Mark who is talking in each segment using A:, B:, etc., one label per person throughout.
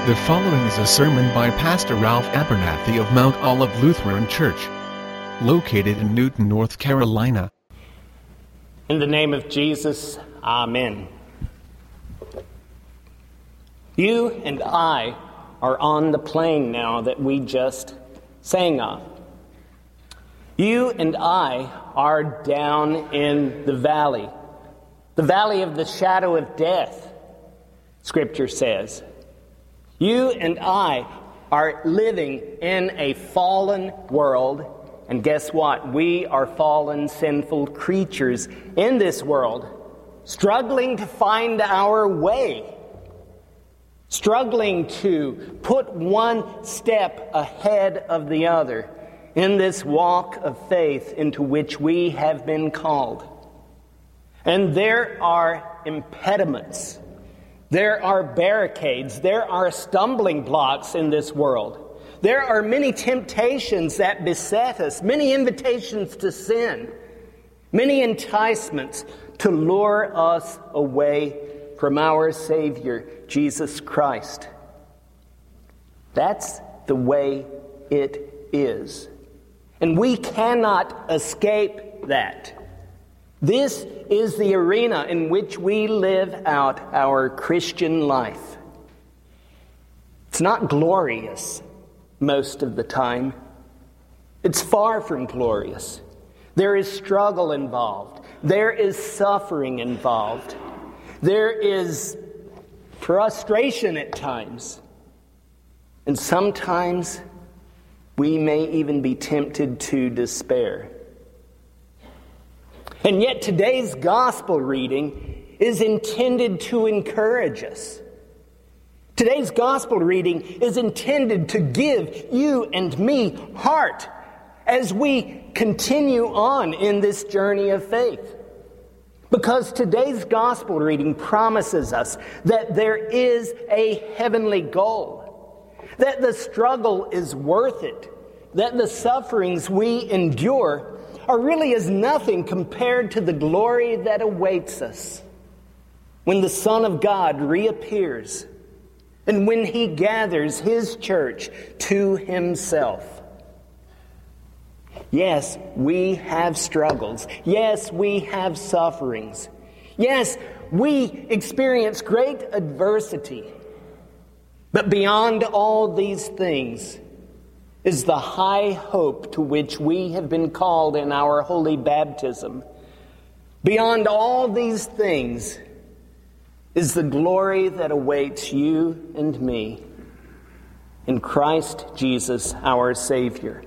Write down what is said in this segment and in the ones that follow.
A: The following is a sermon by Pastor Ralph Abernathy of Mount Olive Lutheran Church, located in Newton, North Carolina.
B: In the name of Jesus, Amen. You and I are on the plane now that we just sang on. You and I are down in the valley of the shadow of death, Scripture says. You and I are living in a fallen world, and guess what? We are fallen, sinful creatures in this world, struggling to find our way, struggling to put one step ahead of the other in this walk of faith into which we have been called. And there are impediments. There are barricades. There are stumbling blocks in this world. There are many temptations that beset us, many invitations to sin, many enticements to lure us away from our Savior, Jesus Christ. That's the way it is. And we cannot escape that. This is the arena in which we live out our Christian life. It's not glorious most of the time. It's far from glorious. There is struggle involved. There is suffering involved. There is frustration at times. And sometimes we may even be tempted to despair. And yet today's gospel reading is intended to encourage us. Today's gospel reading is intended to give you and me heart as we continue on in this journey of faith. Because today's gospel reading promises us that there is a heavenly goal, that the struggle is worth it, that the sufferings we endure are really as nothing compared to the glory that awaits us when the Son of God reappears and when He gathers His church to Himself. Yes, we have struggles. Yes, we have sufferings. Yes, we experience great adversity. But beyond all these things is the high hope to which we have been called in our holy baptism. Beyond all these things is the glory that awaits you and me in Christ Jesus, our Savior.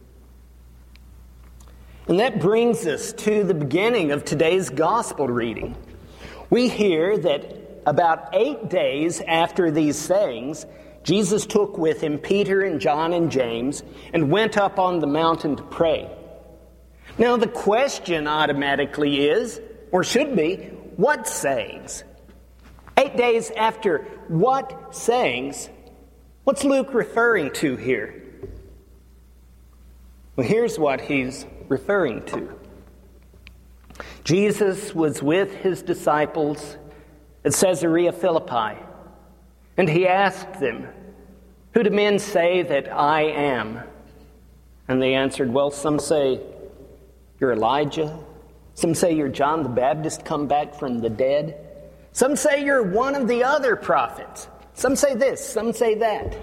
B: And that brings us to the beginning of today's gospel reading. We hear that about 8 days after these sayings, Jesus took with him Peter and John and James and went up on the mountain to pray. Now the question automatically is, or should be, what sayings? 8 days after what sayings? What's Luke referring to here? Well, here's what he's referring to. Jesus was with his disciples at Caesarea Philippi, and he asked them, "Who do men say that I am?" And they answered, "Well, some say you're Elijah. Some say you're John the Baptist come back from the dead. Some say you're one of the other prophets. Some say this, some say that."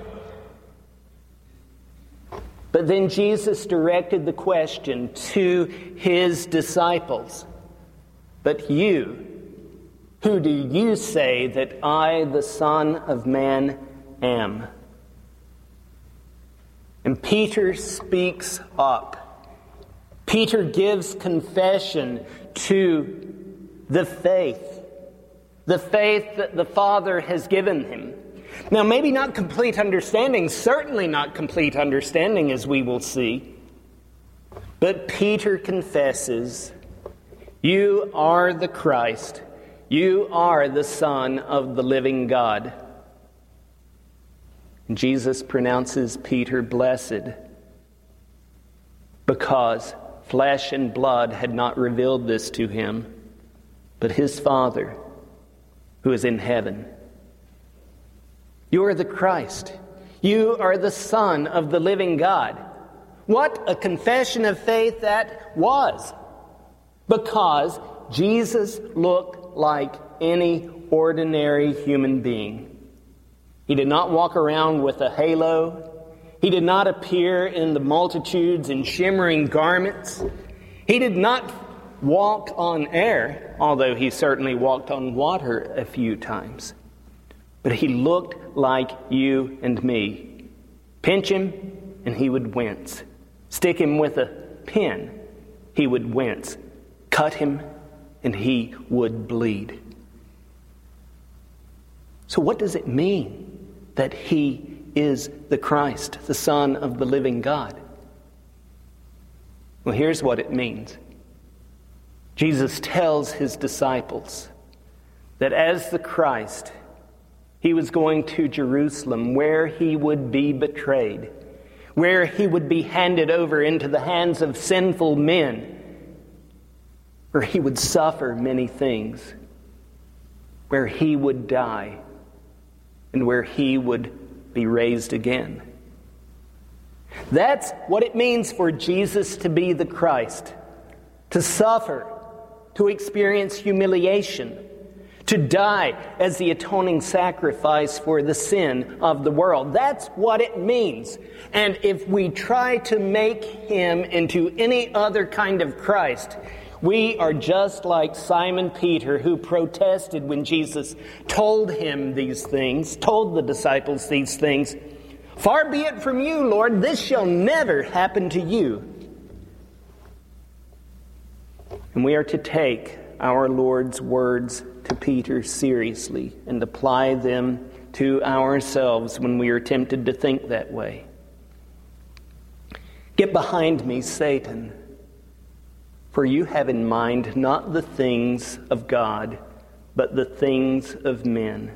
B: But then Jesus directed the question to his disciples. "But you, who do you say that I, the Son of Man, am?" And Peter speaks up. Peter gives confession to the faith that the Father has given him. Now, maybe not complete understanding, certainly not complete understanding, as we will see. But Peter confesses, "You are the Christ. You are the Son of the living God." And Jesus pronounces Peter blessed because flesh and blood had not revealed this to him, but his Father who is in heaven. You are the Christ. You are the Son of the living God. What a confession of faith that was. Because Jesus looked like any ordinary human being. He did not walk around with a halo. He did not appear in the multitudes in shimmering garments. He did not walk on air, although he certainly walked on water a few times. But he looked like you and me. Pinch him, and he would wince. Stick him with a pin, he would wince. Cut him, and he would bleed. So what does it mean that he is the Christ, the Son of the living God? Well, here's what it means. Jesus tells his disciples that as the Christ, he was going to Jerusalem, where he would be betrayed, where he would be handed over into the hands of sinful men, where he would suffer many things, where he would die, and where he would be raised again. That's what it means for Jesus to be the Christ, to suffer, to experience humiliation, to die as the atoning sacrifice for the sin of the world. That's what it means. And if we try to make him into any other kind of Christ, we are just like Simon Peter, who protested when Jesus told him these things, told the disciples these things. Far be it from you, Lord, this shall never happen to you. And we are to take our Lord's words to Peter seriously and apply them to ourselves when we are tempted to think that way. Get behind me, Satan, for you have in mind not the things of God, but the things of men.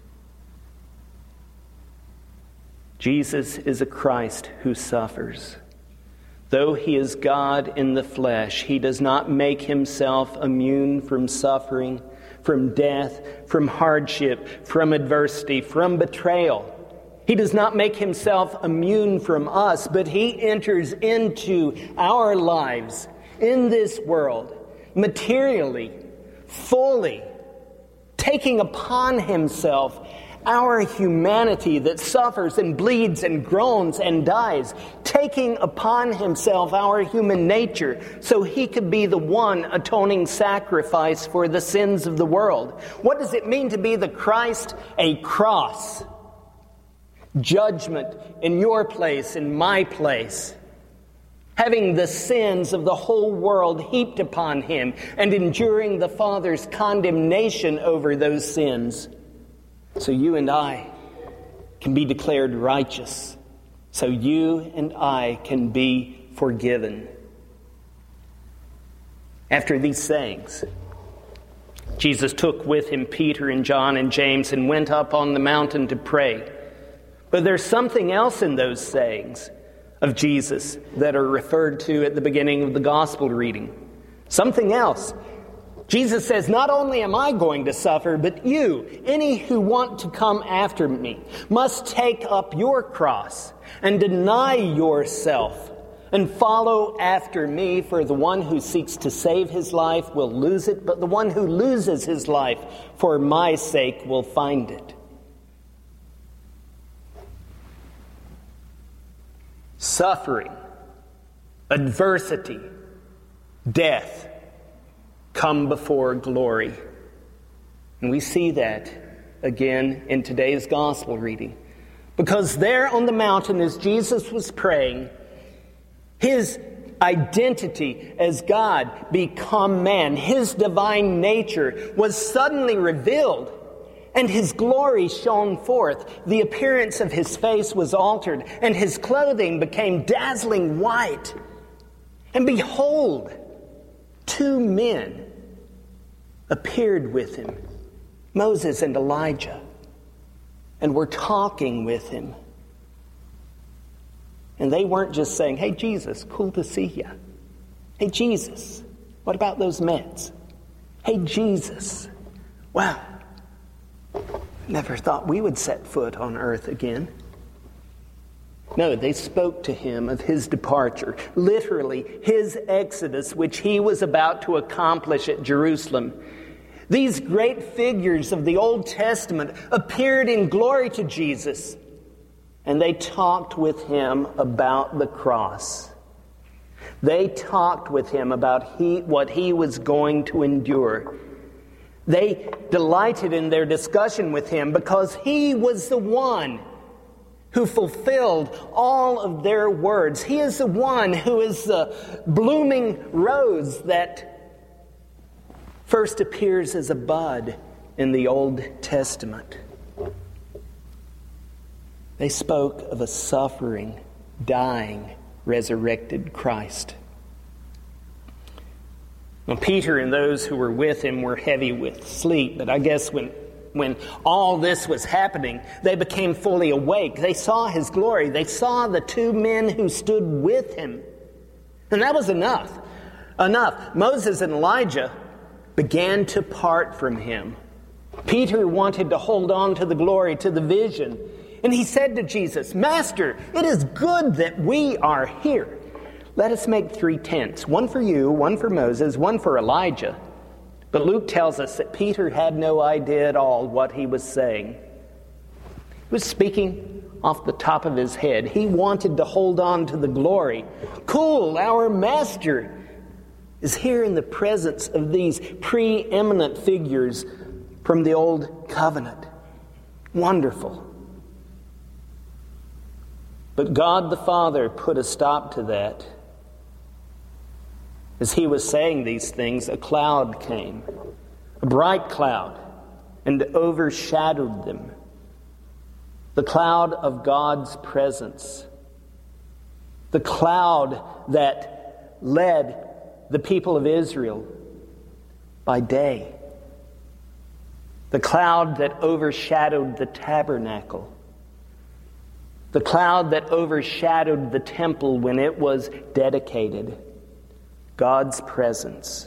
B: Jesus is a Christ who suffers. Though he is God in the flesh, he does not make himself immune from suffering, from death, from hardship, from adversity, from betrayal. He does not make himself immune from us, but he enters into our lives in this world, materially, fully, taking upon himself our humanity that suffers and bleeds and groans and dies, taking upon himself our human nature so he could be the one atoning sacrifice for the sins of the world. What does it mean to be the Christ? A cross. Judgment in your place, in my place. Having the sins of the whole world heaped upon him and enduring the Father's condemnation over those sins. So you and I can be declared righteous. So you and I can be forgiven. After these sayings, Jesus took with him Peter and John and James and went up on the mountain to pray. But there's something else in those sayings of Jesus that are referred to at the beginning of the gospel reading. Something else. Jesus says, not only am I going to suffer, but you, any who want to come after me, must take up your cross and deny yourself and follow after me. For the one who seeks to save his life will lose it, but the one who loses his life for my sake will find it. Suffering, adversity, death come before glory. And we see that again in today's gospel reading. Because there on the mountain, as Jesus was praying, his identity as God become man, his divine nature was suddenly revealed, and his glory shone forth. The appearance of his face was altered, and his clothing became dazzling white. And behold, 2 men appeared with him, Moses and Elijah, and were talking with him. And they weren't just saying, hey, Jesus, cool to see you. Hey, Jesus, what about those Mets? Hey, Jesus, wow, Never thought we would set foot on earth again. No, they spoke to him of his departure, literally his exodus, which he was about to accomplish at Jerusalem. These great figures of the Old Testament appeared in glory to Jesus, and they talked with him about the cross. They talked with him about what he was going to endure. They delighted in their discussion with him because he was the one who fulfilled all of their words. He is the one who is the blooming rose that first appears as a bud in the Old Testament. They spoke of a suffering, dying, resurrected Christ. Well, Peter and those who were with him were heavy with sleep, but I guess when all this was happening, they became fully awake. They saw his glory. They saw the two men who stood with him. And that was enough. Enough. Moses and Elijah began to part from him. Peter wanted to hold on to the glory, to the vision. And he said to Jesus, "Master, it is good that we are here. Let us make 3 tents, one for you, one for Moses, one for Elijah." But Luke tells us that Peter had no idea at all what he was saying. He was speaking off the top of his head. He wanted to hold on to the glory. Cool, our master is here in the presence of these preeminent figures from the Old Covenant. Wonderful. But God the Father put a stop to that. As he was saying these things, a cloud came, a bright cloud, and overshadowed them. The cloud of God's presence. The cloud that led the people of Israel by day. The cloud that overshadowed the tabernacle. The cloud that overshadowed the temple when it was dedicated. God's presence.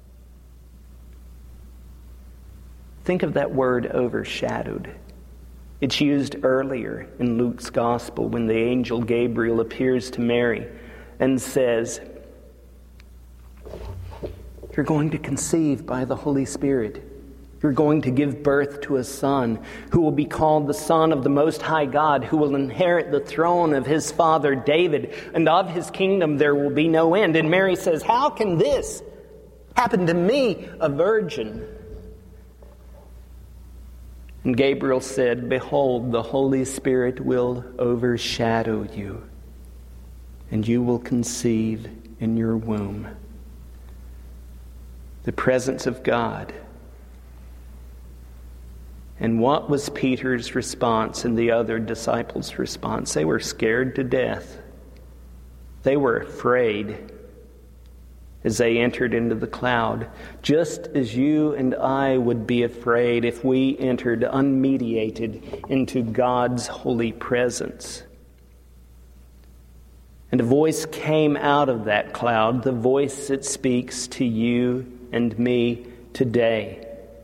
B: Think of that word overshadowed. It's used earlier in Luke's gospel when the angel Gabriel appears to Mary and says, "You're going to conceive by the Holy Spirit. You're going to give birth to a son who will be called the Son of the Most High God, who will inherit the throne of his father David, and of his kingdom there will be no end." And Mary says, "How can this happen to me, a virgin?" And Gabriel said, "Behold, the Holy Spirit will overshadow you, and you will conceive in your womb." The presence of God. And what was Peter's response and the other disciples' response? They were scared to death. They were afraid as they entered into the cloud, just as you and I would be afraid if we entered unmediated into God's holy presence. And a voice came out of that cloud, the voice that speaks to you and me today.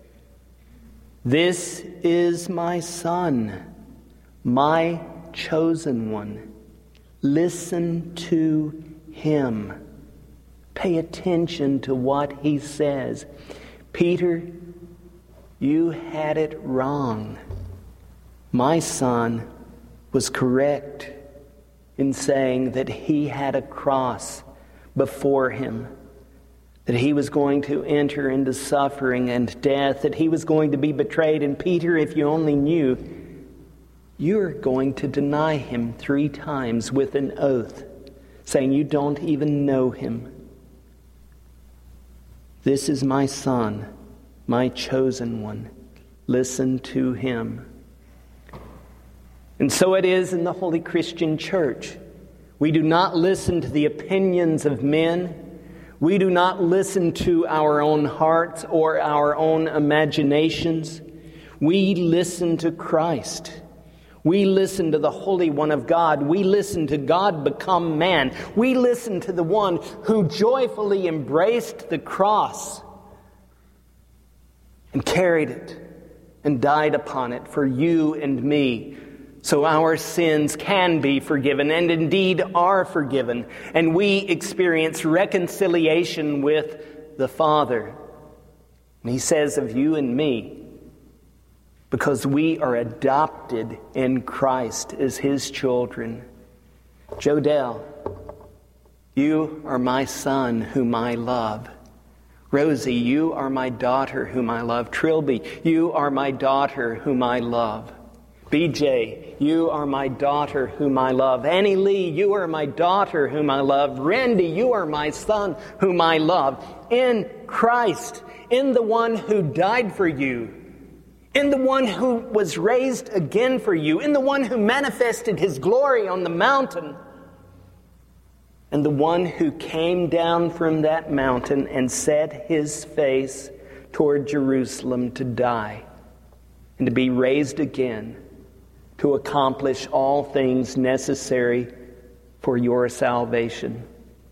B: "This is my Son, my chosen one. Listen to him." Pay attention to what he says. Peter, you had it wrong. My son was correct in saying that he had a cross before him, that he was going to enter into suffering and death, that he was going to be betrayed. And Peter, if you only knew, you're going to deny him 3 times with an oath, saying you don't even know him. This is my son, my chosen one. Listen to him. And so it is in the Holy Christian Church. We do not listen to the opinions of men. We do not listen to our own hearts or our own imaginations. We listen to Christ. We listen to the Holy One of God. We listen to God become man. We listen to the one who joyfully embraced the cross and carried it and died upon it for you and me, so our sins can be forgiven and indeed are forgiven, and we experience reconciliation with the Father. And he says of you and me, because we are adopted in Christ as his children. Jodell, you are my son whom I love. Rosie, you are my daughter whom I love. Trilby, you are my daughter whom I love. BJ, you are my daughter whom I love. Annie Lee, you are my daughter whom I love. Randy, you are my son whom I love. In Christ, in the one who died for you, in the one who was raised again for you, in the one who manifested his glory on the mountain, and the one who came down from that mountain and set his face toward Jerusalem to die and to be raised again to accomplish all things necessary for your salvation.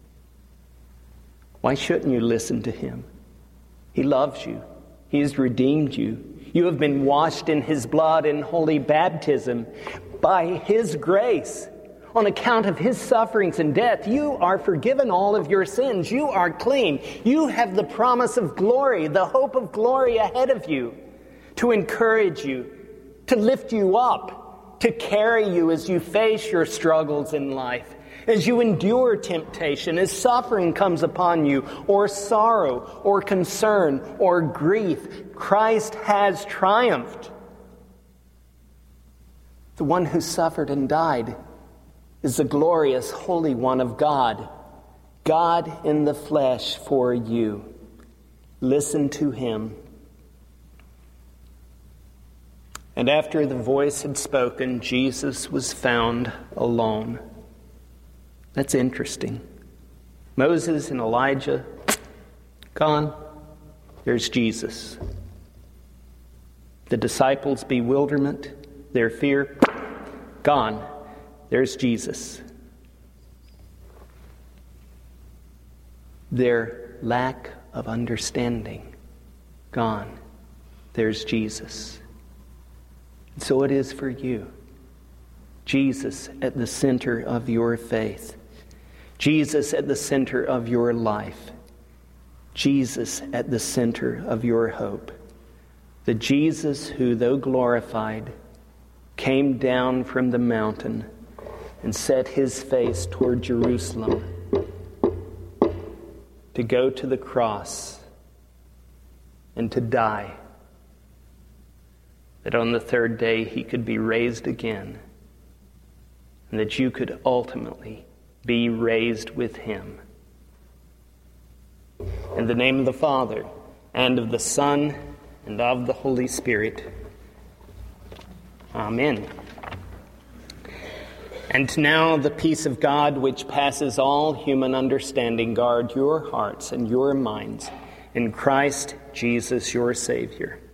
B: Why shouldn't you listen to him? He loves you. He has redeemed you. You have been washed in his blood in holy baptism. By his grace, on account of his sufferings and death, you are forgiven all of your sins. You are clean. You have the promise of glory, the hope of glory ahead of you, to encourage you, to lift you up, to carry you as you face your struggles in life, as you endure temptation, as suffering comes upon you, or sorrow, or concern, or grief. Christ has triumphed. The one who suffered and died is the glorious Holy One of God, God in the flesh for you. Listen to him. And after the voice had spoken, Jesus was found alone. That's interesting. Moses and Elijah, gone. There's Jesus. The disciples' bewilderment, their fear, gone. There's Jesus. Their lack of understanding, gone. There's Jesus. And so it is for you. Jesus at the center of your faith. Jesus at the center of your life. Jesus at the center of your hope. The Jesus who, though glorified, came down from the mountain and set his face toward Jerusalem to go to the cross and to die, that on the third day he could be raised again, and that you could ultimately be raised with him. In the name of the Father, and of the Son, and of the Holy Spirit. Amen. And now the peace of God, which passes all human understanding, guard your hearts and your minds in Christ Jesus your Savior.